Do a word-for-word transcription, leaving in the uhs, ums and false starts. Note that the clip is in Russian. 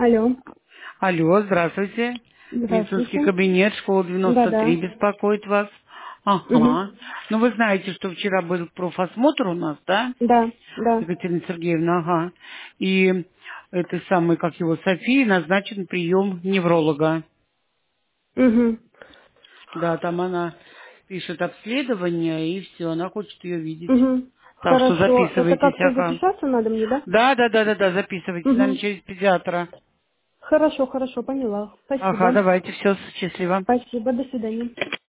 Алло, Алло, здравствуйте. Медицинский здравствуйте. кабинет, школа девяносто Да-да. три беспокоит вас. Угу. Ага. Ну, вы знаете, что вчера был профосмотр у нас, да? Да, да. Екатерина Сергеевна, ага. И это самый, как его, Софии, назначен прием невролога. Угу. Да, там она пишет обследование, и все, она хочет ее видеть. Угу. Так что Хорошо. Это записывайтесь, как-то ага. записаться надо мне, да? Да, да, да, да, да, записывайтесь, наверное, Угу. через педиатра. Хорошо, хорошо, поняла. Ага, Спасибо. давайте, все, счастливо. Спасибо, до свидания.